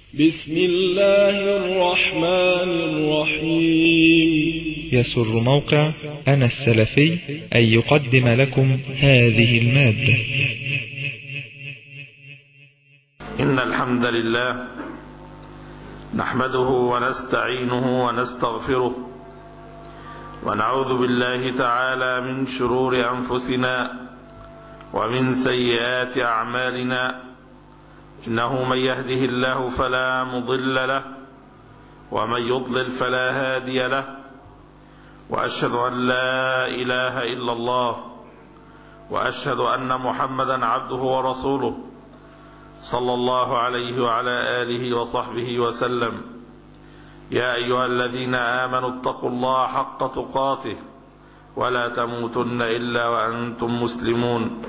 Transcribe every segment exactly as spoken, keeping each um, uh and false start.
بسم الله الرحمن الرحيم. يسر موقع أنا السلفي أن يقدم لكم هذه المادة. إن الحمد لله نحمده ونستعينه ونستغفره ونعوذ بالله تعالى من شرور أنفسنا ومن سيئات أعمالنا، إنه من يهده الله فلا مضل له ومن يضلل فلا هادي له، وأشهد أن لا إله إلا الله وأشهد أن محمدا عبده ورسوله صلى الله عليه وعلى آله وصحبه وسلم. يا أيها الذين آمنوا اتقوا الله حق تقاته ولا تموتن إلا وأنتم مسلمون.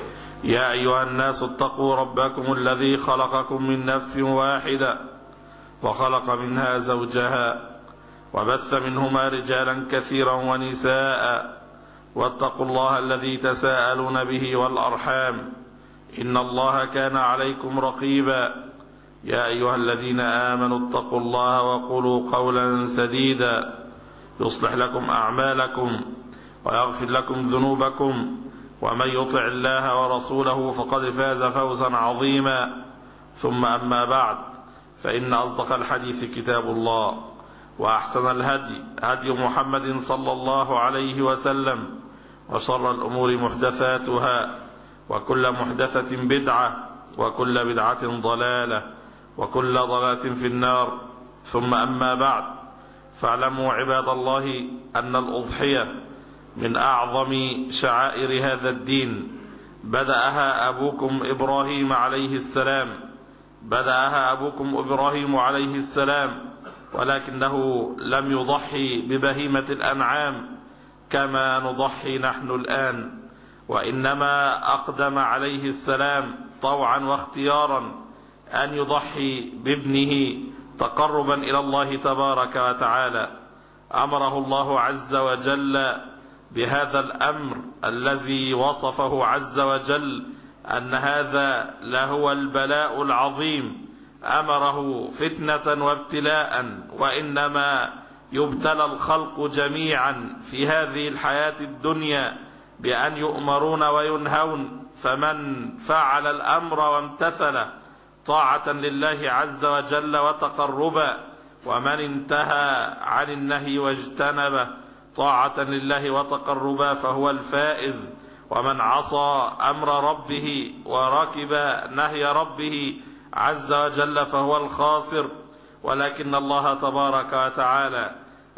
يا أيها الناس اتقوا ربكم الذي خلقكم من نفس واحدة وخلق منها زوجها وبث منهما رجالا كثيرا ونساء، واتقوا الله الذي تساءلون به والأرحام إن الله كان عليكم رقيبا. يا أيها الذين آمنوا اتقوا الله وقولوا قولا سديدا يصلح لكم أعمالكم ويغفر لكم ذنوبكم، ومن يطع الله ورسوله فقد فاز فوزا عظيما. ثم أما بعد، فإن أصدق الحديث كتاب الله، وأحسن الهدي هدي محمد صلى الله عليه وسلم، وشر الأمور محدثاتها، وكل محدثة بدعة، وكل بدعة ضلالة، وكل ضلالة في النار. ثم أما بعد، فاعلموا عباد الله أن الأضحية من أعظم شعائر هذا الدين، بدأها أبوكم إبراهيم عليه السلام بدأها أبوكم إبراهيم عليه السلام ولكنه لم يضحي ببهيمة الأنعام كما نضحي نحن الآن، وإنما أقدم عليه السلام طوعا واختيارا أن يضحي بابنه تقربا إلى الله تبارك وتعالى. أمره الله عز وجل بهذا الأمر الذي وصفه عز وجل أن هذا لهو البلاء العظيم. أمره فتنة وابتلاء، وإنما يبتلى الخلق جميعا في هذه الحياة الدنيا بأن يؤمرون وينهون، فمن فعل الأمر وامتثل طاعة لله عز وجل وتقربا، ومن انتهى عن النهي واجتنبه طاعة لله وتقربا فهو الفائز، ومن عصى أمر ربه وركب نهي ربه عز وجل فهو الخاسر. ولكن الله تبارك وتعالى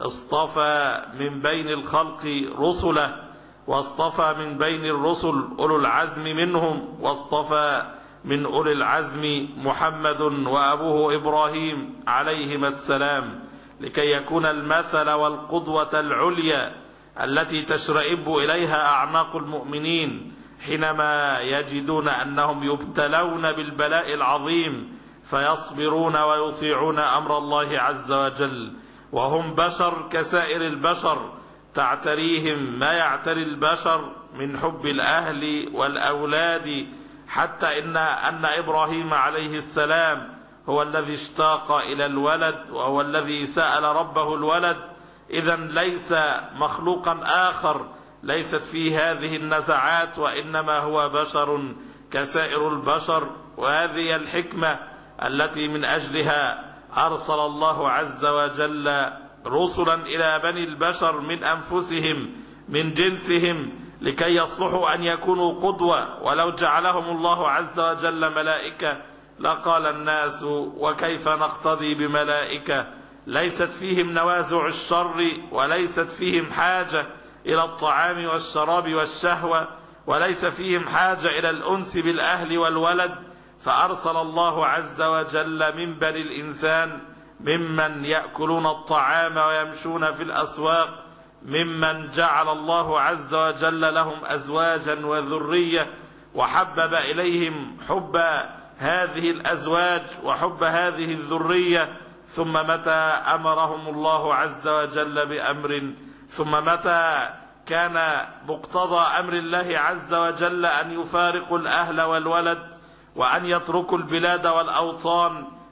اصطفى من بين الخلق رسله، واصطفى من بين الرسل أولو العزم منهم، واصطفى من أولي العزم محمد وأبوه إبراهيم عليهما السلام، لكي يكون المثل والقدوة العليا التي تشرئب إليها أعناق المؤمنين حينما يجدون أنهم يبتلون بالبلاء العظيم فيصبرون ويطيعون أمر الله عز وجل، وهم بشر كسائر البشر، تعتريهم ما يعتري البشر من حب الأهل والأولاد، حتى إن أن إبراهيم عليه السلام هو الذي اشتاق إلى الولد، وهو الذي سأل ربه الولد. إذن ليس مخلوقا آخر، ليست فيه هذه النزعات، وإنما هو بشر كسائر البشر. وهذه الحكمة التي من أجلها أرسل الله عز وجل رسلا إلى بني البشر من أنفسهم من جنسهم لكي يصلحوا أن يكونوا قدوة. ولو جعلهم الله عز وجل ملائكة لقال الناس وكيف نقتدي بملائكة ليست فيهم نوازع الشر، وليست فيهم حاجة إلى الطعام والشراب والشهوة، وليس فيهم حاجة إلى الأنس بالأهل والولد. فأرسل الله عز وجل من بني الإنسان ممن يأكلون الطعام ويمشون في الأسواق، ممن جعل الله عز وجل لهم أزواجا وذرية، وحبب إليهم حب هذه الأزواج وحب هذه الذرية. ثم متى أمرهم الله عز وجل بأمر، ثم متى كان مقتضى أمر الله عز وجل أن يفارقوا الأهل والولد وأن يتركوا البلاد والأوطان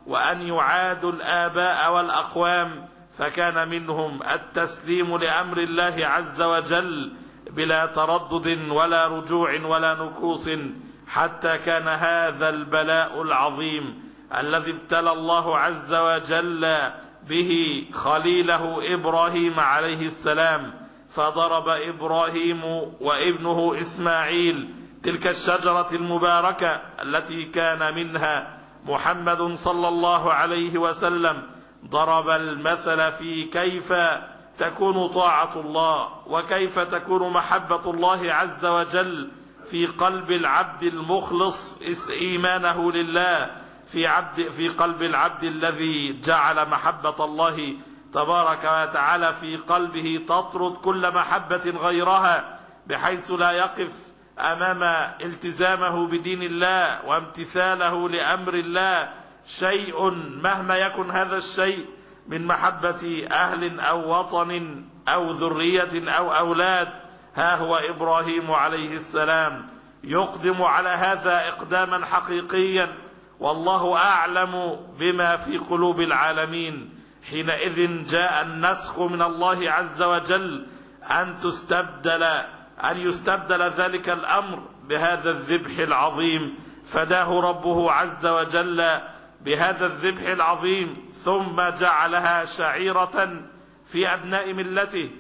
وأن يعادوا الآباء والأقوام، فكان منهم التسليم لأمر الله عز وجل بلا تردد ولا رجوع ولا نكوص، حتى كان هذا البلاء العظيم الذي ابتلى الله عز وجل به خليله إبراهيم عليه السلام، فضرب إبراهيم وابنه إسماعيل تلك الشجرة المباركة التي كان منها محمد صلى الله عليه وسلم، ضرب المثل في كيف تكون طاعة الله وكيف تكون محبة الله عز وجل في قلب العبد المخلص إيمانه لله، في عبد في قلب العبد الذي جعل محبة الله تبارك وتعالى في قلبه تطرد كل محبة غيرها، بحيث لا يقف أمام التزامه بدين الله وامتثاله لأمر الله شيء مهما يكن هذا الشيء من محبة أهل أو وطن أو ذرية أو أولاد. ها هو إبراهيم عليه السلام يقدم على هذا إقداما حقيقيا، والله أعلم بما في قلوب العالمين. حينئذ جاء النسخ من الله عز وجل أن تستبدل أن يستبدل ذلك الأمر بهذا الذبح العظيم، فداه ربه عز وجل بهذا الذبح العظيم، ثم جعلها شعيرة في أبناء ملته.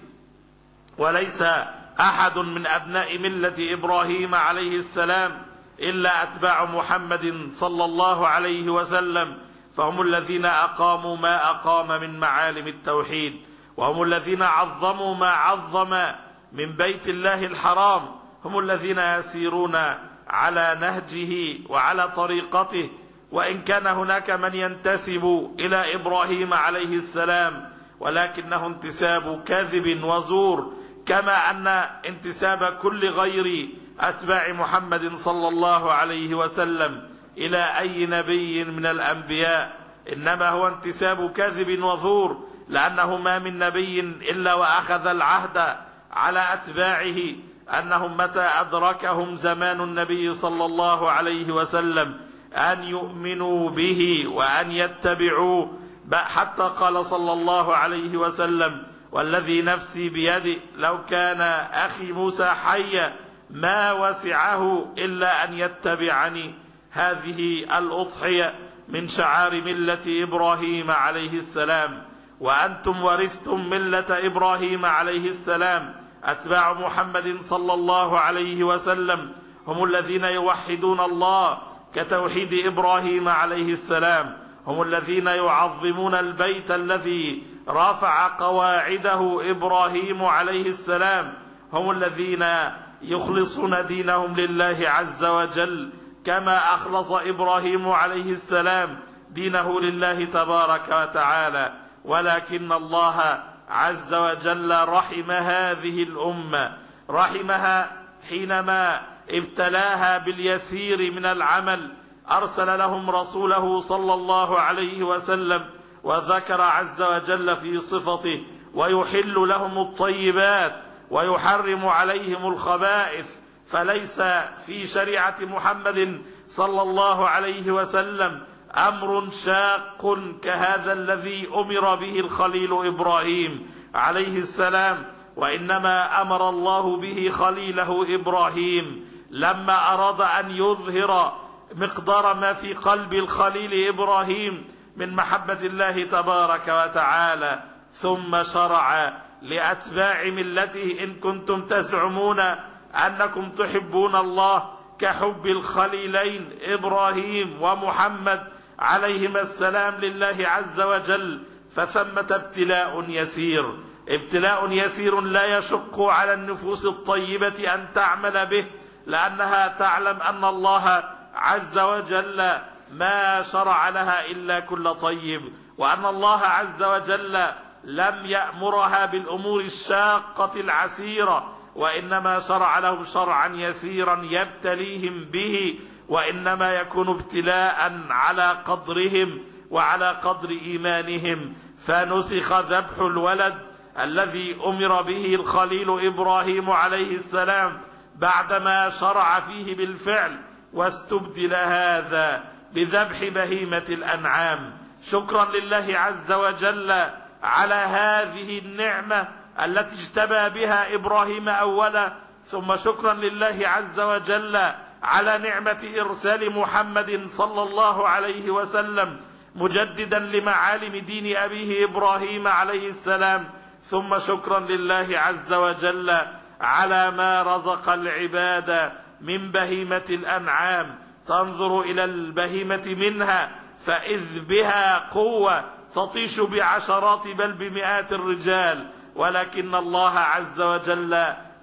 وليس أحد من أبناء ملة إبراهيم عليه السلام إلا أتباع محمد صلى الله عليه وسلم، فهم الذين أقاموا ما أقام من معالم التوحيد، وهم الذين عظموا ما عظم من بيت الله الحرام، هم الذين يسيرون على نهجه وعلى طريقته. وإن كان هناك من ينتسب إلى إبراهيم عليه السلام ولكنه انتساب كاذب وزور، كما أن انتساب كل غير أتباع محمد صلى الله عليه وسلم إلى أي نبي من الأنبياء إنما هو انتساب كاذب وزور، لأنه ما من نبي إلا وأخذ العهد على أتباعه أنهم متى أدركهم زمان النبي صلى الله عليه وسلم أن يؤمنوا به وأن يتبعوه، حتى قال صلى الله عليه وسلم: والذي نفسي بيده لو كان أخي موسى حيا ما وسعه إلا أن يتبعني. هذه الأضحية من شعار ملة إبراهيم عليه السلام، وأنتم ورثتم ملة إبراهيم عليه السلام. أتباع محمد صلى الله عليه وسلم هم الذين يوحدون الله كتوحيد إبراهيم عليه السلام، هم الذين يعظمون البيت الذي رفع قواعده إبراهيم عليه السلام، هم الذين يخلصون دينهم لله عز وجل كما أخلص إبراهيم عليه السلام دينه لله تبارك وتعالى. ولكن الله عز وجل رحم هذه الأمة، رحمها حينما ابتلاها باليسير من العمل، أرسل لهم رسوله صلى الله عليه وسلم وذكر عز وجل في صفته: ويحل لهم الطيبات ويحرم عليهم الخبائث. فليس في شريعة محمد صلى الله عليه وسلم أمر شاق كهذا الذي أمر به الخليل إبراهيم عليه السلام، وإنما أمر الله به خليله إبراهيم لما أراد أن يظهر مقدار ما في قلب الخليل إبراهيم من محبة الله تبارك وتعالى، ثم شرع لأتباع ملته: إن كنتم تزعمون أنكم تحبون الله كحب الخليلين إبراهيم ومحمد عليهما السلام لله عز وجل، فثمة ابتلاء يسير، ابتلاء يسير لا يشق على النفوس الطيبة أن تعمل به، لأنها تعلم أن الله عز وجل ما شرع لها إلا كل طيب، وأن الله عز وجل لم يأمرها بالأمور الشاقة العسيرة، وإنما شرع لهم شرعا يسيرا يبتليهم به، وإنما يكون ابتلاء على قدرهم وعلى قدر إيمانهم. فنسخ ذبح الولد الذي أمر به الخليل إبراهيم عليه السلام بعدما شرع فيه بالفعل، واستبدل هذا بذبح بهيمة الأنعام. شكرا لله عز وجل على هذه النعمة التي اجتبى بها إبراهيم أولا، ثم شكرا لله عز وجل على نعمة إرسال محمد صلى الله عليه وسلم مجددا لمعالم دين أبيه إبراهيم عليه السلام، ثم شكرا لله عز وجل على ما رزق العباد من بهيمة الأنعام. تنظر إلى البهيمة منها فإذ بها قوة تطيش بعشرات بل بمئات الرجال، ولكن الله عز وجل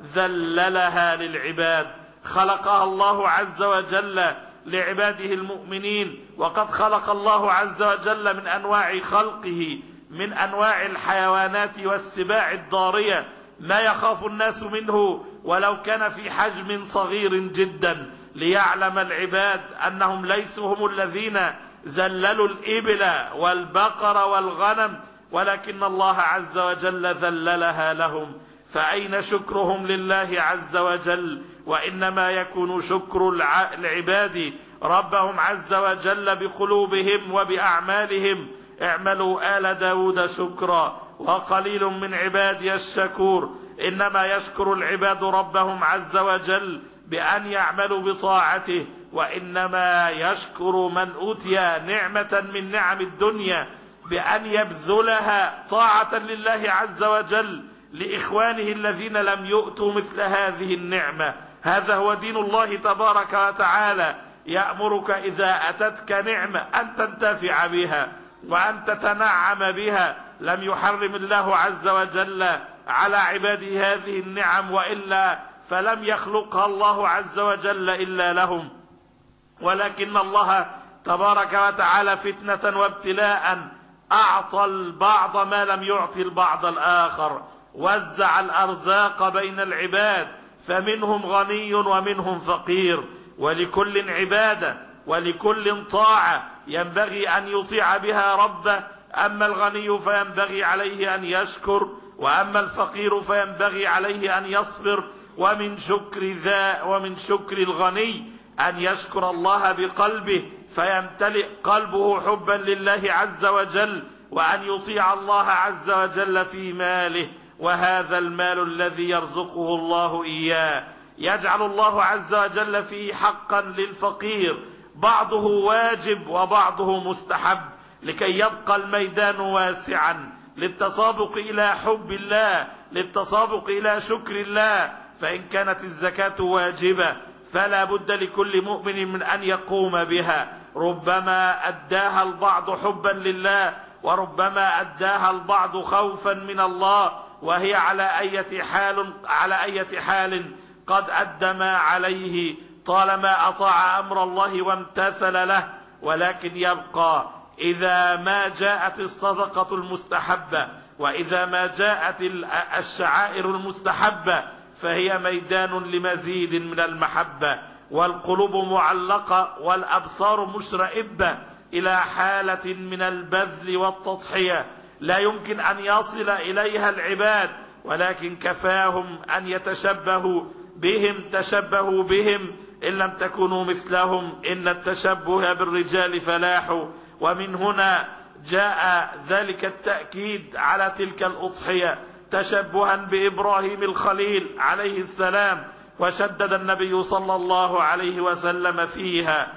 ذللها للعباد. خلقها الله عز وجل لعباده المؤمنين، وقد خلق الله عز وجل من أنواع خلقه من أنواع الحيوانات والسباع الضارية ما يخاف الناس منه ولو كان في حجم صغير جدا، ليعلم العباد أنهم ليسوا هم الذين ذللوا الإبل والبقر والغنم، ولكن الله عز وجل ذللها لهم. فأين شكرهم لله عز وجل؟ وإنما يكون شكر العباد ربهم عز وجل بقلوبهم وبأعمالهم. اعملوا آل داود شكرا وقليل من عبادي الشكور. إنما يشكر العباد ربهم عز وجل بأن يعملوا بطاعته، وإنما يشكر من أوتي نعمة من نعم الدنيا بأن يبذلها طاعة لله عز وجل لإخوانه الذين لم يؤتوا مثل هذه النعمة. هذا هو دين الله تبارك وتعالى، يأمرك إذا أتتك نعمة أن تنتفع بها وأن تتنعم بها. لم يحرم الله عز وجل على عباده هذه النعم، وإلا فلم يخلقها الله عز وجل إلا لهم، ولكن الله تبارك وتعالى فتنة وابتلاء أعطى البعض ما لم يعطي البعض الآخر، وزع الأرزاق بين العباد، فمنهم غني ومنهم فقير، ولكل عبادة ولكل طاعة ينبغي أن يطيع بها ربه. أما الغني فينبغي عليه أن يشكر، وأما الفقير فينبغي عليه أن يصبر. ومن شكر ذا ومن شكر الغني أن يشكر الله بقلبه فيمتلئ قلبه حبا لله عز وجل، وأن يطيع الله عز وجل في ماله، وهذا المال الذي يرزقه الله إياه يجعل الله عز وجل فيه حقا للفقير، بعضه واجب وبعضه مستحب، لكي يبقى الميدان واسعا للتسابق إلى حب الله، للتسابق إلى شكر الله. فإن كانت الزكاة واجبة فلا بد لكل مؤمن من أن يقوم بها. ربما أداها البعض حبا لله، وربما أداها البعض خوفا من الله، وهي على أي حال على أي حال قد أدى ما عليه طالما أطاع أمر الله وامتثل له. ولكن يبقى إذا ما جاءت الصدقة المستحبة وإذا ما جاءت الشعائر المستحبة فهي ميدان لمزيد من المحبة، والقلوب معلقة والأبصار مشرئبة إلى حالة من البذل والتضحية لا يمكن أن يصل إليها العباد، ولكن كفاهم أن يتشبهوا بهم تشبهوا بهم إن لم تكونوا مثلهم، إن التشبه بالرجال فلاح. ومن هنا جاء ذلك التأكيد على تلك الأضحية تشبها بإبراهيم الخليل عليه السلام، وشدد النبي صلى الله عليه وسلم فيها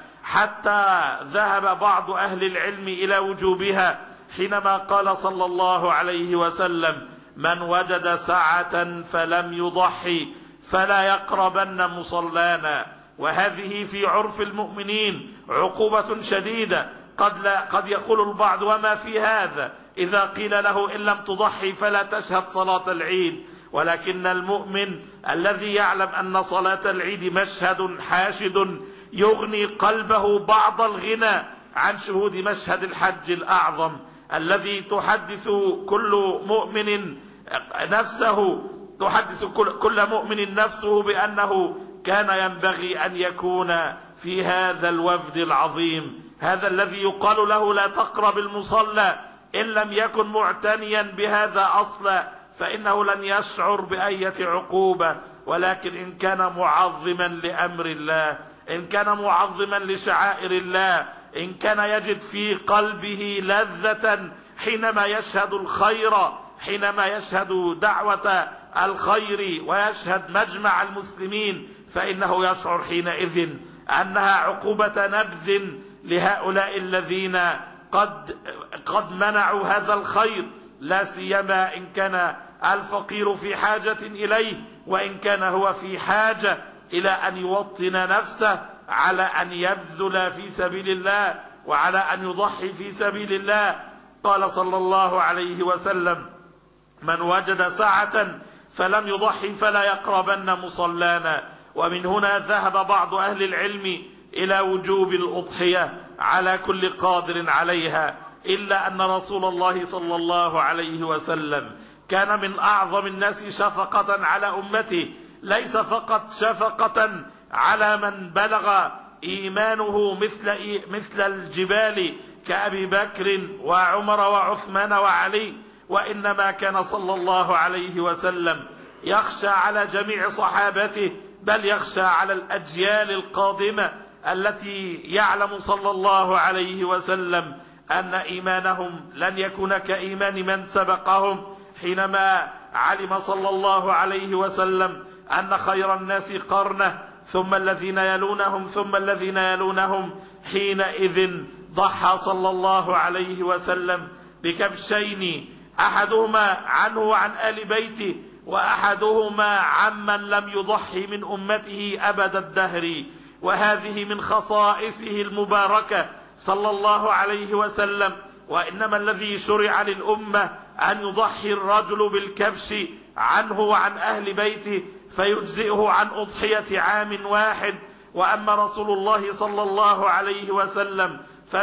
حتى ذهب بعض أهل العلم إلى وجوبها حينما قال صلى الله عليه وسلم: من وجد سعة فلم يضحي فلا يقربن مصلانا. وهذه في عرف المؤمنين عقوبة شديدة. قد, لا قد يقول البعض: وما في هذا؟ إذا قيل له إن لم تضحي فلا تشهد صلاة العيد. ولكن المؤمن الذي يعلم أن صلاة العيد مشهد حاشد يغني قلبه بعض الغنى عن شهود مشهد الحج الأعظم الذي تحدث كل مؤمن نفسه تحدث كل مؤمن نفسه بأنه كان ينبغي أن يكون في هذا الوفد العظيم، هذا الذي يقال له لا تقرب المصلى إن لم يكن معتنيا بهذا أصلا، فإنه لن يشعر بأية عقوبة. ولكن إن كان معظما لأمر الله، إن كان معظما لشعائر الله، إن كان يجد في قلبه لذة حينما يشهد الخير، حينما يشهد دعوة الخير ويشهد مجمع المسلمين، فإنه يشعر حينئذ أنها عقوبة نبذ لهؤلاء الذين قد قد منعوا هذا الخير، لا سيما إن كان الفقير في حاجة إليه، وإن كان هو في حاجة إلى أن يوطن نفسه على أن يبذل في سبيل الله وعلى أن يضحي في سبيل الله. قال صلى الله عليه وسلم: من وجد سعة فلم يضحي فلا يقربن مصلانا. ومن هنا ذهب بعض أهل العلم إلى وجوب الأضحية على كل قادر عليها، إلا أن رسول الله صلى الله عليه وسلم كان من أعظم الناس شفقة على أمته، ليس فقط شفقة على من بلغ إيمانه مثل, مثل الجبال كأبي بكر وعمر وعثمان وعلي، وإنما كان صلى الله عليه وسلم يخشى على جميع صحابته، بل يخشى على الأجيال القادمة التي يعلم صلى الله عليه وسلم أن إيمانهم لن يكون كإيمان من سبقهم، حينما علم صلى الله عليه وسلم أن خير الناس قرنه ثم الذين يلونهم ثم الذين يلونهم. حينئذ ضحى صلى الله عليه وسلم بكبشين، أحدهما عنه وعن آل بيته، وأحدهما عمن لم يضحي من أمته أبد الدهر. وهذه من خصائصه المباركة صلى الله عليه وسلم. وإنما الذي شرع للأمة أن يضحي الرجل بالكبش عنه وعن أهل بيته فيجزئه عن أضحية عام واحد. وأما رسول الله صلى الله عليه وسلم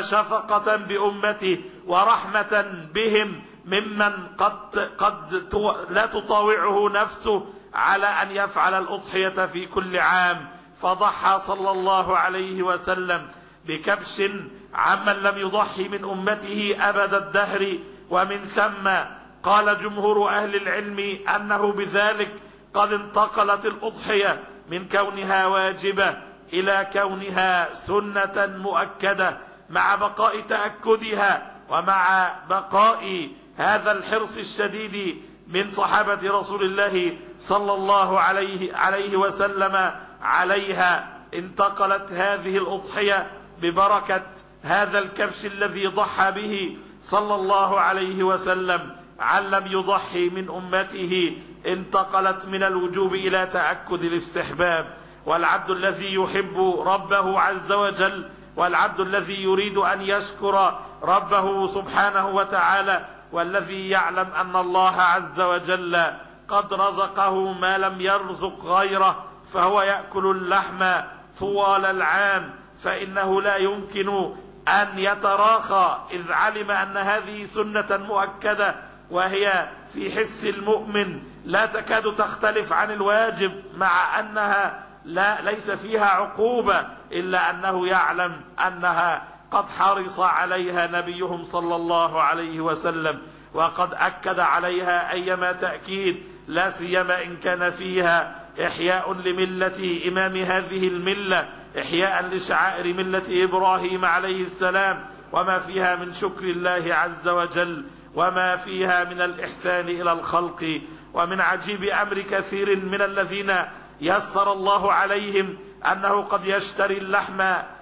فشفقة بأمته ورحمة بهم ممن قد, قد لا تطاوعه نفسه على أن يفعل الأضحية في كل عام، فضحى صلى الله عليه وسلم بكبش عمن لم يضحي من أمته أبد الدهر. ومن ثم قال جمهور أهل العلم أنه بذلك قد انتقلت الأضحية من كونها واجبة إلى كونها سنة مؤكدة، مع بقاء تأكدها ومع بقاء هذا الحرص الشديد من صحابة رسول الله صلى الله عليه, عليه وسلم عليها. انتقلت هذه الأضحية ببركة هذا الكبش الذي ضحى به صلى الله عليه وسلم عن لم يضحي من أمته، انتقلت من الوجوب إلى تأكد الاستحباب. والعبد الذي يحب ربه عز وجل، والعبد الذي يريد أن يشكر ربه سبحانه وتعالى، والذي يعلم أن الله عز وجل قد رزقه ما لم يرزق غيره، فهو يأكل اللحم طوال العام، فإنه لا يمكن أن يتراخى، إذ علم أن هذه سنة مؤكدة وهي في حس المؤمن لا تكاد تختلف عن الواجب، مع أنها لا ليس فيها عقوبة، إلا أنه يعلم أنها قد حرص عليها نبيهم صلى الله عليه وسلم، وقد أكد عليها أيما تأكيد، لا سيما إن كان فيها إحياء لملة إمام هذه الملة، إحياء لشعائر ملة إبراهيم عليه السلام، وما فيها من شكر الله عز وجل، وما فيها من الإحسان إلى الخلق. ومن عجيب أمر كثير من الذين يسر الله عليهم أنه قد يشتري اللحم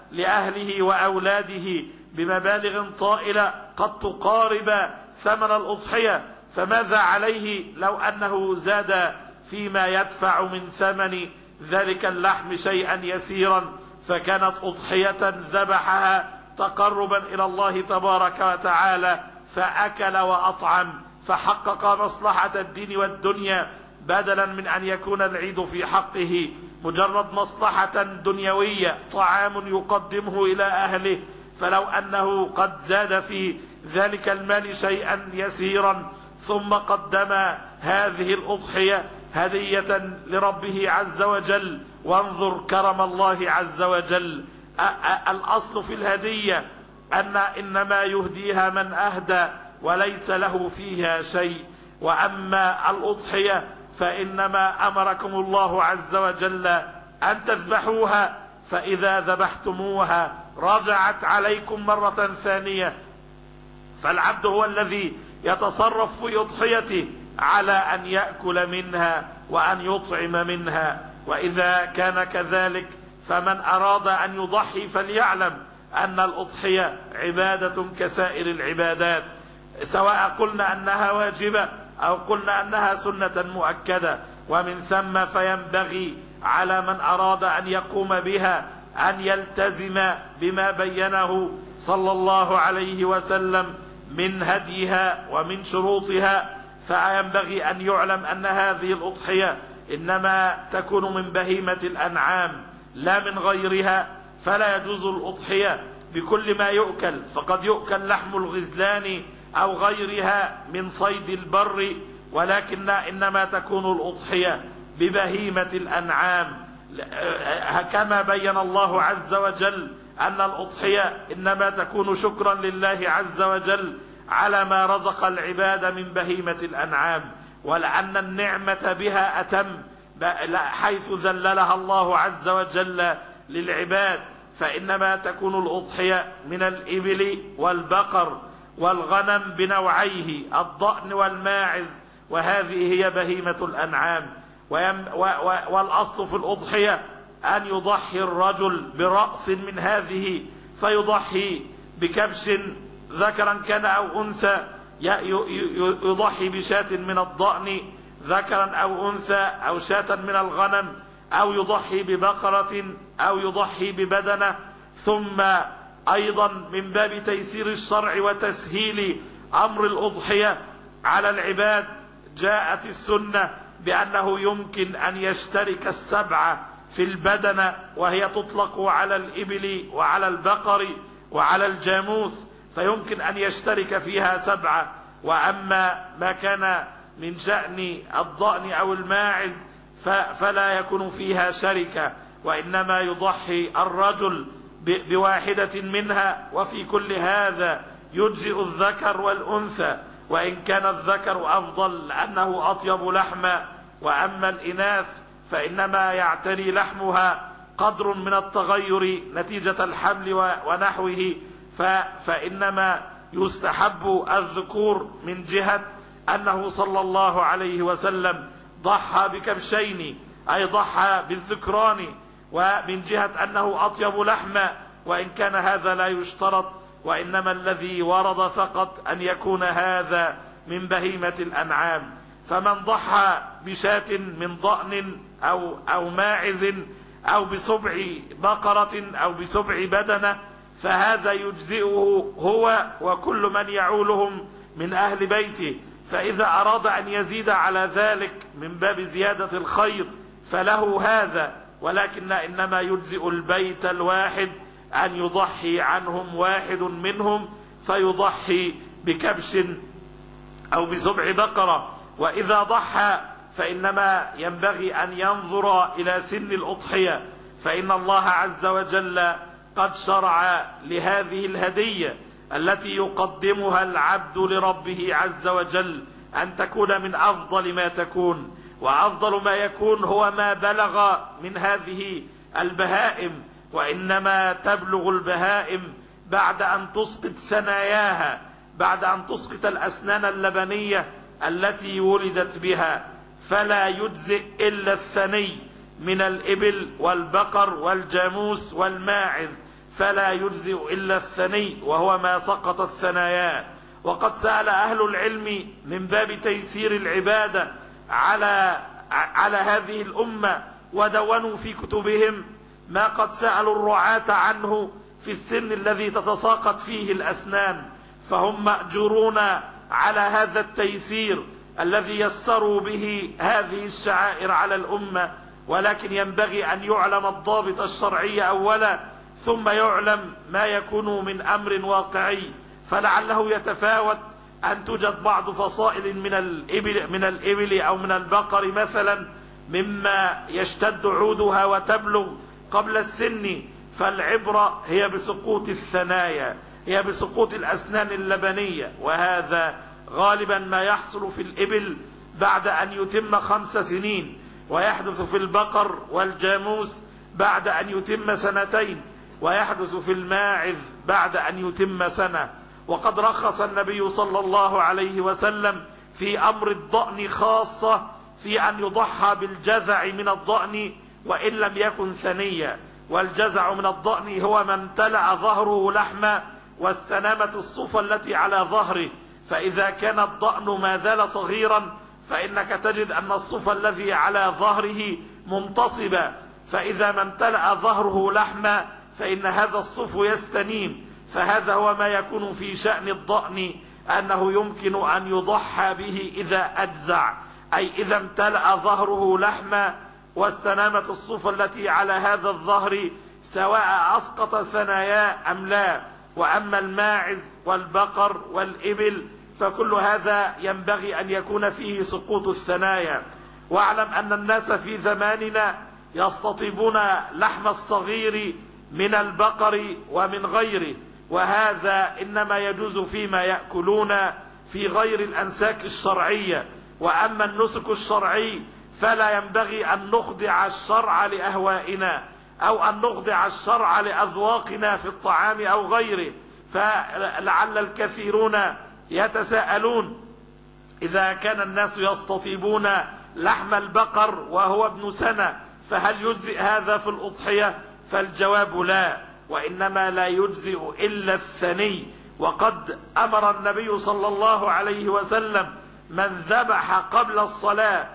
لأهله وأولاده بمبالغ طائلة قد تقارب ثمن الأضحية، فماذا عليه لو أنه زاد فيما يدفع من ثمن ذلك اللحم شيئا يسيرا، فكانت أضحية ذبحها تقربا إلى الله تبارك وتعالى، فأكل وأطعم، فحقق مصلحة الدين والدنيا، بدلا من أن يكون العيد في حقه مجرد مصلحة دنيوية، طعام يقدمه إلى أهله. فلو أنه قد زاد في ذلك المال شيئا يسيرا ثم قدم هذه الأضحية هدية لربه عز وجل، وانظر كرم الله عز وجل. الأصل في الهدية أن إنما يهديها من أهدى وليس له فيها شيء. وأما الأضحية فإنما أمركم الله عز وجل أن تذبحوها، فإذا ذبحتموها رجعت عليكم مرة ثانية. فالعبد هو الذي يتصرف في أضحيته على أن يأكل منها وأن يطعم منها. وإذا كان كذلك فمن أراد أن يضحي فليعلم أن الأضحية عبادة كسائر العبادات، سواء قلنا أنها واجبة أو قلنا أنها سنة مؤكدة. ومن ثم فينبغي على من أراد أن يقوم بها أن يلتزم بما بينه صلى الله عليه وسلم من هديها ومن شروطها. فينبغي أن يعلم أن هذه الأضحية إنما تكون من بهيمة الأنعام لا من غيرها، فلا يجوز الأضحية بكل ما يؤكل، فقد يؤكل لحم الغزلان أو غيرها من صيد البر، ولكن إنما تكون الأضحية ببهيمة الأنعام، كما بين الله عز وجل أن الأضحية إنما تكون شكرا لله عز وجل على ما رزق العباد من بهيمة الأنعام، ولأن النعمة بها أتم حيث ذللها الله عز وجل للعباد. فإنما تكون الأضحية من الإبل والبقر والغنم بنوعيه الضأن والماعز، وهذه هي بهيمة الأنعام. والأصل في الأضحية أن يضحي الرجل برأس من هذه، فيضحي بكبش ذكرا كان أو أنثى، يضحي بشاة من الضأن ذكرا أو أنثى، أو شاة من الغنم، أو يضحي ببقرة، أو يضحي ببدنة. ثم أيضا من باب تيسير الشرع وتسهيل أمر الأضحية على العباد جاءت السنة بأنه يمكن أن يشترك السبعة في البدنة، وهي تطلق على الإبل وعلى البقر وعلى الجاموس، فيمكن أن يشترك فيها سبعة. وأما ما كان من شأن الضأن أو الماعز فلا يكون فيها شركة، وإنما يضحي الرجل بواحدة منها. وفي كل هذا يجزئ الذكر والأنثى، وإن كان الذكر أفضل لأنه أطيب لحما، وأما الإناث فإنما يعتري لحمها قدر من التغير نتيجة الحمل ونحوه، فإنما يستحب الذكور من جهة أنه صلى الله عليه وسلم ضحى بكبشين، أي ضحى بالذكران، ومن جهة أنه أطيب لحما، وإن كان هذا لا يشترط، وإنما الذي ورد فقط أن يكون هذا من بهيمة الأنعام. فمن ضحى بشاة من ضأن أو, أو ماعز أو بسبع بقرة أو بسبع بدنة فهذا يجزئه هو وكل من يعولهم من أهل بيته. فإذا أراد أن يزيد على ذلك من باب زيادة الخير فله هذا، ولكن إنما يجزئ البيت الواحد أن يضحي عنهم واحد منهم فيضحي بكبش أو بسبع بقرة. وإذا ضحى فإنما ينبغي أن ينظر إلى سن الأضحية، فإن الله عز وجل قد شرع لهذه الهدية التي يقدمها العبد لربه عز وجل أن تكون من أفضل ما تكون، وأفضل ما يكون هو ما بلغ من هذه البهائم، وإنما تبلغ البهائم بعد أن تسقط ثناياها، بعد أن تسقط الأسنان اللبنية التي ولدت بها، فلا يجزئ إلا الثني من الإبل والبقر والجاموس والماعز، فلا يجزئ إلا الثني وهو ما سقطت ثناياه. وقد سأل أهل العلم من باب تيسير العبادة على على هذه الأمة ودونوا في كتبهم ما قد سألوا الرعاة عنه في السن الذي تتساقط فيه الأسنان، فهم مأجورون على هذا التيسير الذي يسروا به هذه الشعائر على الأمة. ولكن ينبغي أن يعلم الضابط الشرعي أولا، ثم يعلم ما يكون من أمر واقعي، فلعله يتفاوت أن توجد بعض فصائل من الإبل, من الإبل أو من البقر مثلا مما يشتد عودها وتبلغ قبل السن، فالعبرة هي بسقوط الثنايا، هي بسقوط الأسنان اللبنية، وهذا غالبا ما يحصل في الإبل بعد أن يتم خمس سنين، ويحدث في البقر والجاموس بعد أن يتم سنتين. ويحدث في الماعز بعد أن يتم سنة. وقد رخص النبي صلى الله عليه وسلم في أمر الضأن خاصة في أن يضحى بالجزع من الضأن وإن لم يكن ثنيا. والجزع من الضأن هو من امتلأ ظهره لحما واستنامت الصفة التي على ظهره. فإذا كان الضأن ما زال صغيرا فإنك تجد أن الصفة الذي على ظهره منتصبة، فإذا ما امتلأ ظهره لحما فإن هذا الصف يستنيم. فهذا هو ما يكون في شأن الضأن، أنه يمكن أن يضحى به إذا أجزع، أي إذا امتلأ ظهره لحما واستنامت الصفة التي على هذا الظهر سواء أسقط ثناياه أم لا. وأما الماعز والبقر والإبل فكل هذا ينبغي أن يكون فيه سقوط الثنايا. واعلم أن الناس في زماننا يستطيبون لحم الصغير من البقر ومن غيره، وهذا إنما يجوز فيما يأكلون في غير الأنساك الشرعية. وأما النسك الشرعي فلا ينبغي أن نخضع الشرع لأهوائنا أو أن نخضع الشرع لأذواقنا في الطعام أو غيره. فلعل الكثيرون يتساءلون: إذا كان الناس يستطيبون لحم البقر وهو ابن سنة فهل يجزئ هذا في الأضحية؟ فالجواب لا، وإنما لا يجزئ إلا الثني. وقد أمر النبي صلى الله عليه وسلم من ذبح قبل الصلاة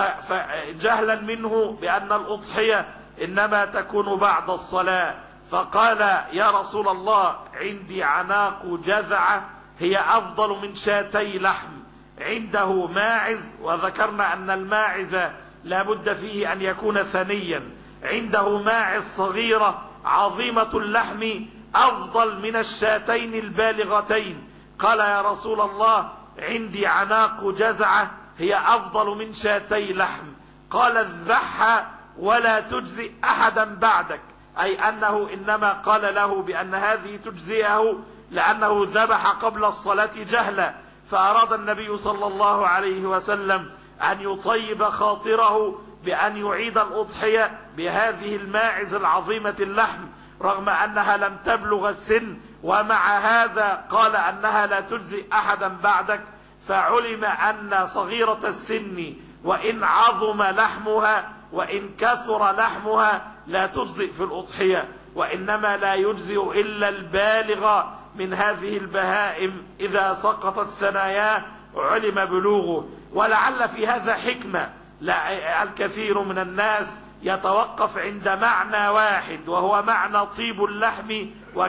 فجهلا منه بأن الأضحية إنما تكون بعد الصلاة، فقال: يا رسول الله، عندي عناق جذعة هي أفضل من شاتي لحم. عنده ماعز، وذكرنا أن الماعز لا بد فيه أن يكون ثنيا. عنده ماعز صغيرة عظيمة اللحم أفضل من الشاتين البالغتين. قال: يا رسول الله، عندي عناق جزعة هي أفضل من شاتي لحم. قال: اذبحها ولا تجزئ أحدا بعدك، أي أنه إنما قال له بأن هذه تجزئه لأنه ذبح قبل الصلاة جهلا. فأراد النبي صلى الله عليه وسلم أن يطيب خاطره بأن يعيد الأضحية بهذه الماعز العظيمة اللحم رغم أنها لم تبلغ السن، ومع هذا قال أنها لا تجزئ أحدا بعدك. فعلم أن صغيرة السن وإن عظم لحمها وإن كثر لحمها لا تجزئ في الأضحية، وإنما لا يجزئ إلا البالغ من هذه البهائم إذا سقطت ثناياه علم بلوغه. ولعل في هذا حكمة، لا الكثير من الناس يتوقف عند معنى واحد وهو معنى طيب اللحم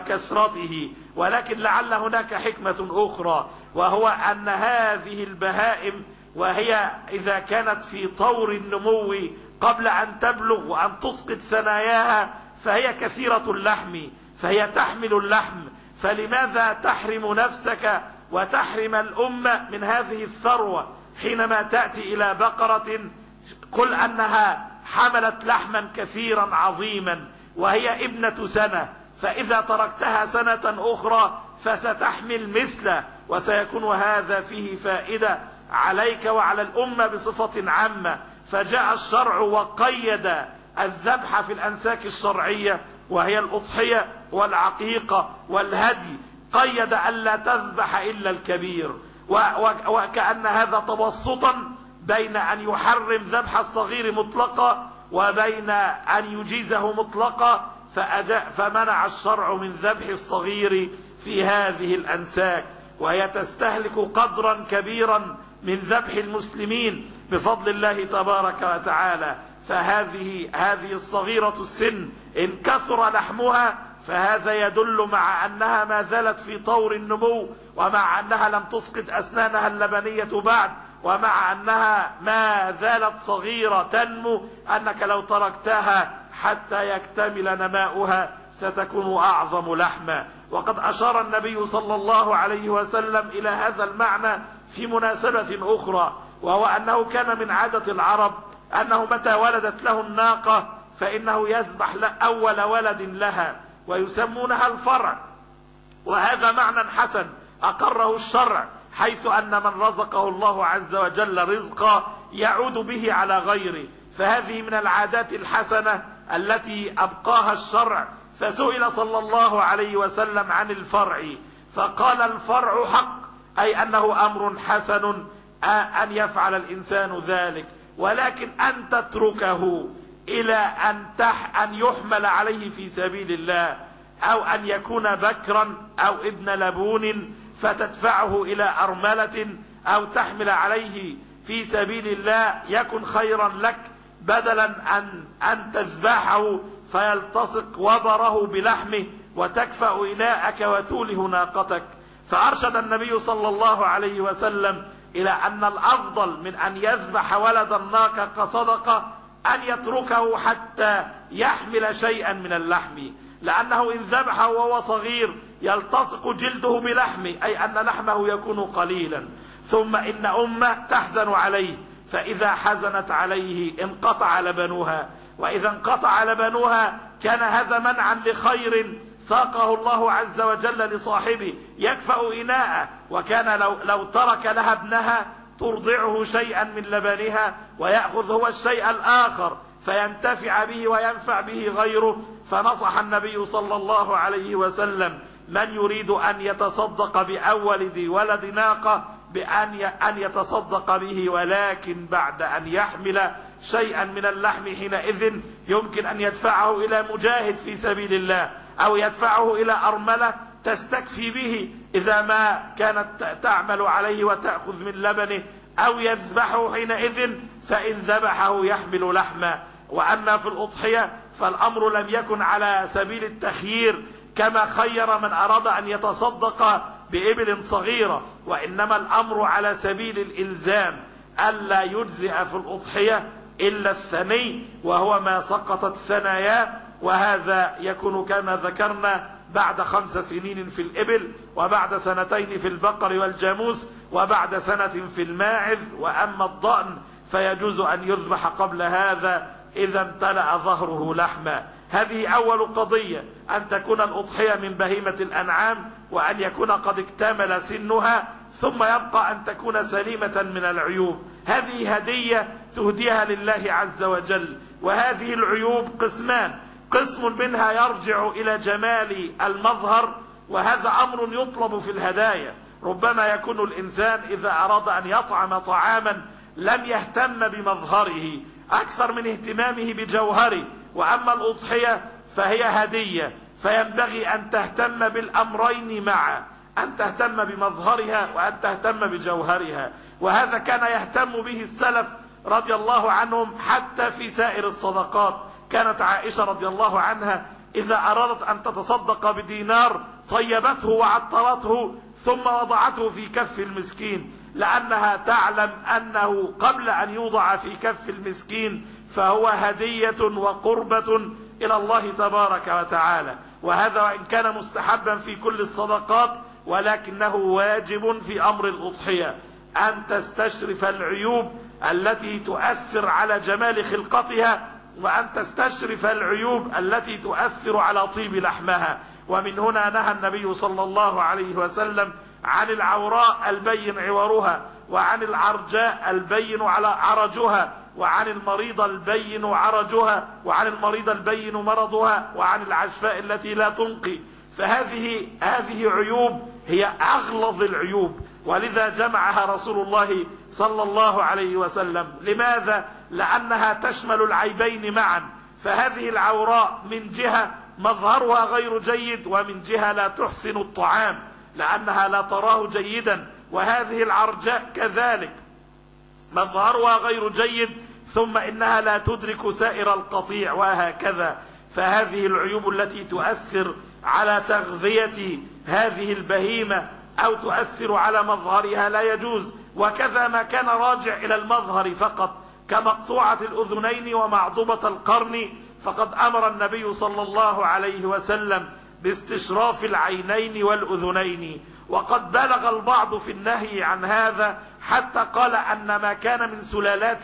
وكثرته، ولكن لعل هناك حكمة أخرى، وهو أن هذه البهائم وهي إذا كانت في طور النمو قبل أن تبلغ وأن تسقط ثناياها فهي كثيرة اللحم، فهي تحمل اللحم. فلماذا تحرم نفسك وتحرم الأمة من هذه الثروة حينما تأتي إلى بقرة قل أنها حملت لحما كثيرا عظيما وهي ابنة سنة، فإذا تركتها سنة أخرى فستحمل مثله، وسيكون هذا فيه فائدة عليك وعلى الأمة بصفة عامة. فجاء الشرع وقيد الذبح في الأنساك الشرعية وهي الأضحية والعقيقة والهدي، قيد ألا تذبح إلا الكبير، وكأن هذا توسطا بين أن يحرم ذبح الصغير مطلقا وبين أن يجيزه مطلقا، فمنع الشرع من ذبح الصغير في هذه الأنساك، وهي تستهلك قدرا كبيرا من ذبح المسلمين بفضل الله تبارك وتعالى. فهذه هذه الصغيرة السن إن كثر لحمها فهذا يدل مع أنها ما زالت في طور النمو، ومع أنها لم تسقط أسنانها اللبنية بعد، ومع أنها ما زالت صغيرة تنمو، أنك لو تركتها حتى يكتمل نماؤها ستكون أعظم لحما. وقد أشار النبي صلى الله عليه وسلم إلى هذا المعنى في مناسبة أخرى، وهو أنه كان من عادة العرب أنه متى ولدت له الناقة فإنه يذبح أول ولد لها ويسمونها الفرع، وهذا معنى حسن أقره الشرع، حيث أن من رزقه الله عز وجل رزقا يعود به على غيره. فهذه من العادات الحسنة التي أبقاها الشرع فسئل صلى الله عليه وسلم عن الفرع فقال الفرع حق، أي أنه أمر حسن أن يفعل الإنسان ذلك، ولكن أن تتركه إلى أن, تح أن يحمل عليه في سبيل الله، أو أن يكون بكرا أو ابن لبون فتدفعه إلى أرملة أو تحمل عليه في سبيل الله، يكن خيرا لك بدلا أن, أن تذبحه فيلتصق وبره بلحمه وتكفأ إناءك وتوله ناقتك. فأرشد النبي صلى الله عليه وسلم إلى أن الأفضل من أن يذبح ولد الناقة كصدقة أن يتركه حتى يحمل شيئا من اللحم، لأنه إن ذبحه وهو صغير يلتصق جلده بلحمه، أي أن لحمه يكون قليلا، ثم إن أمه تحزن عليه، فإذا حزنت عليه انقطع لبنها، وإذا انقطع لبنها كان هذا منعا لخير ساقه الله عز وجل لصاحبه يكفأ إناءه، وكان لو, لو ترك لها ابنها ترضعه شيئا من لبنها ويأخذ هو الشيء الآخر فينتفع به وينفع به غيره. فنصح النبي صلى الله عليه وسلم من يريد أن يتصدق بأول ذي ولد ناقة بأن أن يتصدق به، ولكن بعد أن يحمل شيئا من اللحم، حينئذ يمكن أن يدفعه إلى مجاهد في سبيل الله، أو يدفعه إلى أرملة تستكفي به إذا ما كانت تعمل عليه وتأخذ من لبنه، أو يذبحه حينئذ فإن ذبحه يحمل لحمه. وأما في الأضحية فالأمر لم يكن على سبيل التخيير كما خير من أراد أن يتصدق بإبل صغيرة، وإنما الأمر على سبيل الإلزام، ألا يجزئ في الأضحية إلا الثني وهو ما سقطت ثناياه، وهذا يكون كما ذكرنا بعد خمس سنين في الإبل، وبعد سنتين في البقر والجاموس، وبعد سنة في الماعز. وأما الضأن فيجوز أن يذبح قبل هذا إذا امتلأ ظهره لحما. هذه أول قضية، أن تكون الأضحية من بهيمة الأنعام، وأن يكون قد اكتمل سنها، ثم يبقى أن تكون سليمة من العيوب. هذه هدية تهديها لله عز وجل. وهذه العيوب قسمان، قسم منها يرجع إلى جمال المظهر، وهذا أمر يطلب في الهدايا. ربما يكون الإنسان إذا أراد أن يطعم طعاما لم يهتم بمظهره أكثر من اهتمامه بجوهره، وأما الأضحية فهي هدية، فينبغي أن تهتم بالأمرين معا، أن تهتم بمظهرها وأن تهتم بجوهرها. وهذا كان يهتم به السلف رضي الله عنهم حتى في سائر الصدقات. كانت عائشة رضي الله عنها إذا أرادت أن تتصدق بدينار طيبته وعطرته ثم وضعته في كف المسكين، لأنها تعلم أنه قبل أن يوضع في كف المسكين فهو هدية وقربة إلى الله تبارك وتعالى. وهذا وإن كان مستحبا في كل الصدقات، ولكنه واجب في أمر الأضحية، أن تستشرف العيوب التي تؤثر على جمال خلقتها، وأن تستشرف العيوب التي تؤثر على طيب لحمها. ومن هنا نهى النبي صلى الله عليه وسلم عن العوراء البين عورها، وعن العرجاء البين على عرجها، وعن المريض البين عرجها، وعن المريض البين مرضها، وعن العشفاء التي لا تنقي. فهذه هذه عيوب هي أغلظ العيوب، ولذا جمعها رسول الله صلى الله عليه وسلم. لماذا؟ لأنها تشمل العيبين معا. فهذه العوراء من جهة مظهرها غير جيد، ومن جهة لا تحسن الطعام لأنها لا تراه جيدا، وهذه العرجاء كذلك مظهرها غير جيد، ثم إنها لا تدرك سائر القطيع، وهكذا. فهذه العيوب التي تؤثر على تغذية هذه البهيمة أو تؤثر على مظهرها لا يجوز. وكذا ما كان راجع إلى المظهر فقط كمقطوعة الأذنين ومعضوبة القرن، فقد أمر النبي صلى الله عليه وسلم باستشراف العينين والأذنين. وقد بلغ البعض في النهي عن هذا حتى قال أن ما كان من سلالات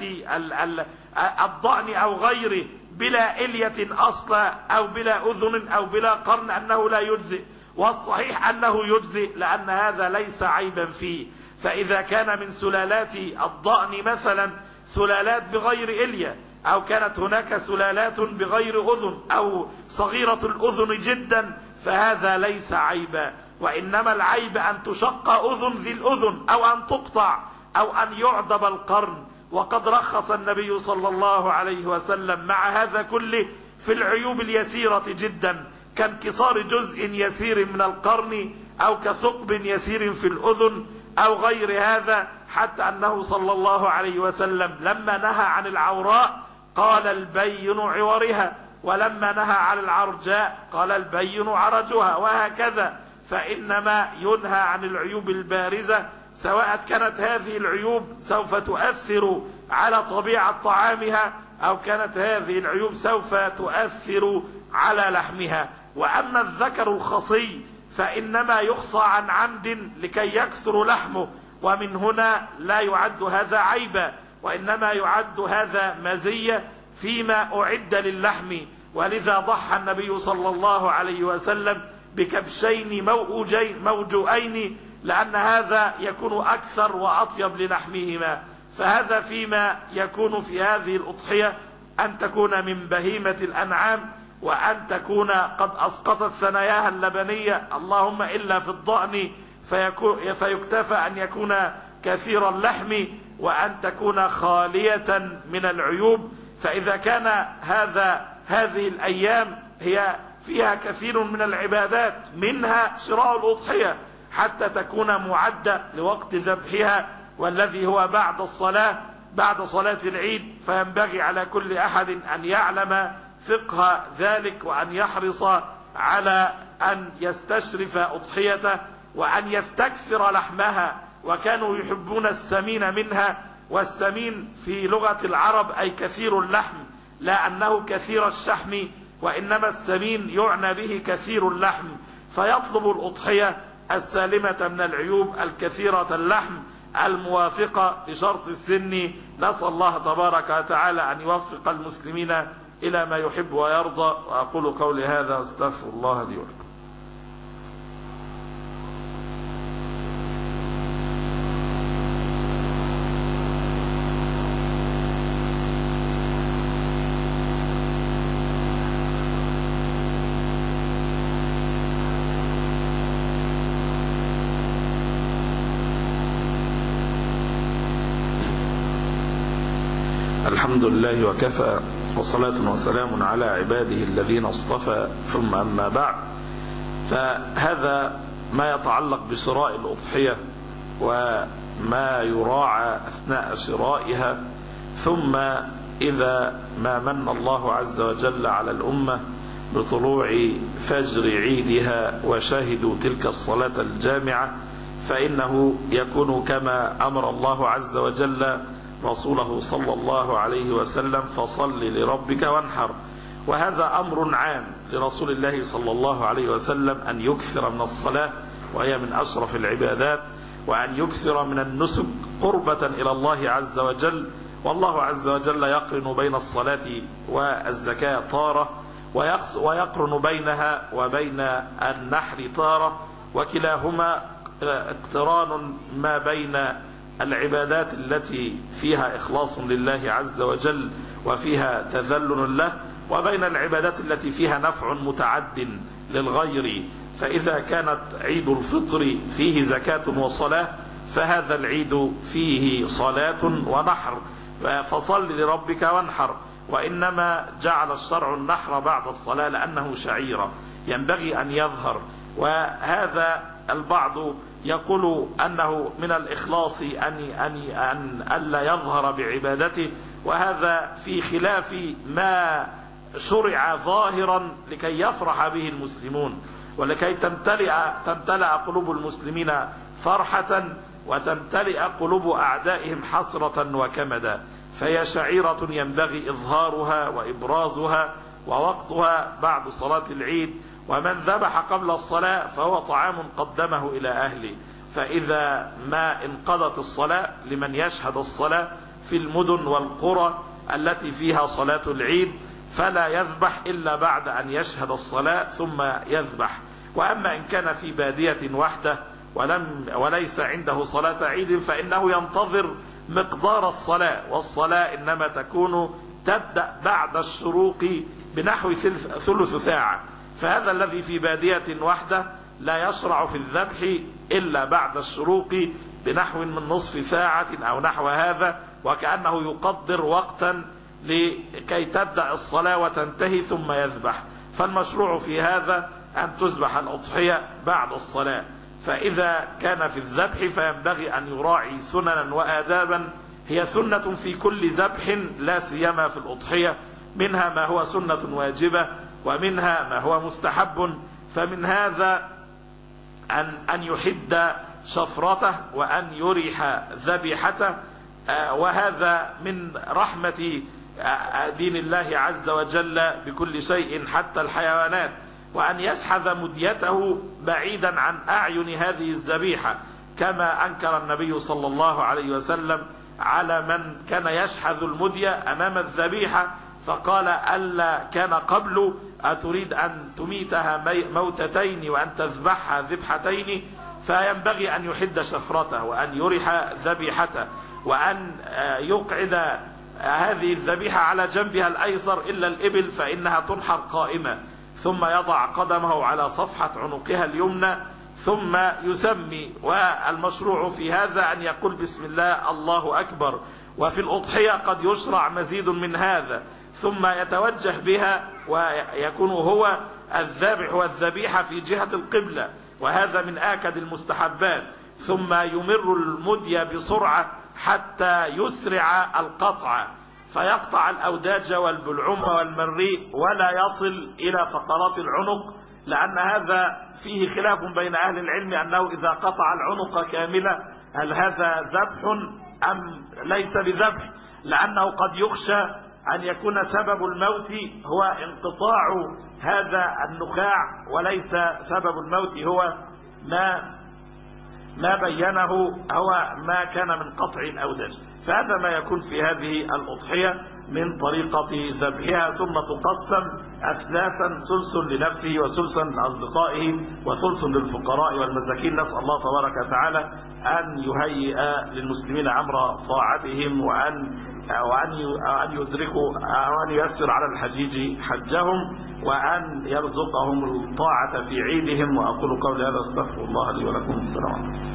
الضأن أو غيره بلا إلية أصلا أو بلا أذن أو بلا قرن أنه لا يجزئ، والصحيح أنه يجزئ لأن هذا ليس عيبا فيه. فإذا كان من سلالات الضأن مثلا سلالات بغير إلية أو كانت هناك سلالات بغير أذن أو صغيرة الأذن جدا، فهذا ليس عيبا، وإنما العيب أن تشق أذن ذي الأذن أو أن تقطع أو أن يعدب القرن. وقد رخص النبي صلى الله عليه وسلم مع هذا كله في العيوب اليسيرة جدا، كانكسار جزء يسير من القرن أو كثقب يسير في الأذن أو غير هذا، حتى أنه صلى الله عليه وسلم لما نهى عن العوراء قال البين عورها، ولما نهى عن العرجاء قال البين عرجها، وهكذا. فإنما ينهى عن العيوب البارزة، سواء كانت هذه العيوب سوف تؤثر على طبيعة طعامها أو كانت هذه العيوب سوف تؤثر على لحمها. وأما الذكر الخصي فإنما يخصى عن عمد لكي يكثر لحمه، ومن هنا لا يعد هذا عيبا، وإنما يعد هذا مزية فيما أعد للحم. ولذا ضحى النبي صلى الله عليه وسلم بكبشين موجين موجوئين، لأن هذا يكون أكثر وأطيب للحمهما. فهذا فيما يكون في هذه الأضحية، أن تكون من بهيمة الأنعام، وأن تكون قد أسقطت ثناياها اللبنية، اللهم إلا في الضأن فيكتفى أن يكون كثير اللحم، وأن تكون خالية من العيوب. فإذا كان هذا هذه الأيام هي فيها كثير من العبادات، منها شراء الأضحية حتى تكون معدة لوقت ذبحها، والذي هو بعد الصلاة بعد صلاة العيد. فينبغي على كل أحد أن يعلم فقه ذلك، وأن يحرص على أن يستشرف أضحيته وأن يستكثر لحمها. وكانوا يحبون السمين منها، والسمين في لغة العرب أي كثير اللحم، لا أنه كثير الشحم، وإنما السمين يعنى به كثير اللحم. فيطلب الأضحية السالمة من العيوب، الكثيرة اللحم، الموافقة لشرط السن. نسأل الله تبارك وتعالى أن يوفق المسلمين إلى ما يحب ويرضى. وأقول قولي هذا أستغفر الله لي ولكم. الحمد لله وكفى، وصلاة وسلام على عباده الذين اصطفى، ثم أما بعد. فهذا ما يتعلق بشراء الأضحية وما يراعى أثناء شرائها. ثم إذا ما من الله عز وجل على الأمة بطلوع فجر عيدها وشاهدوا تلك الصلاة الجامعة، فإنه يكون كما أمر الله عز وجل رسوله صلى الله عليه وسلم: فصل لربك وانحر. وهذا أمر عام لرسول الله صلى الله عليه وسلم، أن يكثر من الصلاة وهي من أشرف العبادات، وأن يكثر من النسك قربة إلى الله عز وجل. والله عز وجل يقرن بين الصلاة والزكاة طارة، ويقرن بينها وبين النحر طارة، وكلاهما اقتران ما بين العبادات التي فيها إخلاص لله عز وجل وفيها تذلل له، وبين العبادات التي فيها نفع متعد للغير. فإذا كانت عيد الفطر فيه زكاة وصلاة، فهذا العيد فيه صلاة ونحر، فصل لربك وانحر. وإنما جعل الشرع النحر بعد الصلاة لأنه شعيرة ينبغي أن يظهر. وهذا البعض يقول أنه من الإخلاص أن أن أن ألا يظهر بعبادته، وهذا في خلاف ما شرع ظاهرا لكي يفرح به المسلمون، ولكي تمتلئ تمتلئ قلوب المسلمين فرحة وتمتلئ قلوب أعدائهم حسرة وكمدا. فهي شعيرة ينبغي إظهارها وإبرازها، ووقتها بعد صلاة العيد. ومن ذبح قبل الصلاة فهو طعام قدمه إلى أهله. فإذا ما انقضت الصلاة لمن يشهد الصلاة في المدن والقرى التي فيها صلاة العيد، فلا يذبح إلا بعد أن يشهد الصلاة ثم يذبح. وأما إن كان في بادية وحده ولم وليس عنده صلاة عيد، فإنه ينتظر مقدار الصلاة، والصلاة إنما تكون تبدأ بعد الشروق بنحو ثلث ساعة، فهذا الذي في بادية واحدة لا يشرع في الذبح إلا بعد الشروق بنحو من نصف ساعة أو نحو هذا، وكأنه يقدر وقتا لكي تبدأ الصلاة وتنتهي ثم يذبح. فالمشروع في هذا أن تذبح الأضحية بعد الصلاة. فإذا كان في الذبح فينبغي أن يراعي سننا وآدابا هي سنة في كل ذبح، لا سيما في الأضحية، منها ما هو سنة واجبة ومنها ما هو مستحب. فمن هذا أن أن يحد شفرته وأن يريح ذبيحته، وهذا من رحمة دين الله عز وجل بكل شيء حتى الحيوانات، وأن يشحذ مديته بعيدا عن أعين هذه الذبيحة، كما أنكر النبي صلى الله عليه وسلم على من كان يشحذ المدية أمام الذبيحة، فقال ألا كان قبل أتريد أن تميتها موتتين وأن تذبحها ذبحتين، فينبغي أن يحد شفرته وأن يريح ذبيحته وأن يقعد هذه الذبيحة على جنبها الأيسر إلا الإبل فإنها تنحر قائمة، ثم يضع قدمه على صفحة عنقها اليمنى ثم يسمي. والمشروع في هذا أن يقول بسم الله الله أكبر. وفي الأضحية قد يشرع مزيد من هذا، ثم يتوجه بها ويكون هو الذابح والذبيحة في جهة القبلة، وهذا من آكد المستحبات. ثم يمر المدية بسرعة حتى يسرع القطع، فيقطع الأوداج والبلعوم والمريء ولا يصل إلى فقرات العنق، لأن هذا فيه خلاف بين أهل العلم أنه إذا قطع العنق كاملة هل هذا ذبح أم ليس بذبح، لأنه قد يخشى أن يكون سبب الموت هو انقطاع هذا النخاع، وليس سبب الموت هو ما ما بينه هو ما كان من قطع الأوداج. فهذا ما يكون في هذه الأضحية من طريقة ذبحها، ثم تقسم أثلاثا، ثلث لنفسه وثلثا لأصدقائه وثلث للفقراء والمساكين. نسأل الله تبارك وتعالى أن يهيئ للمسلمين أمر طاعتهم، وأن وأن يدركوا وأن ييسر على الحجيج حجهم، وأن يرزقهم الطاعة في عيدهم. وأقول قولي هذا، استغفر الله لي ولكم. السلام عليكم.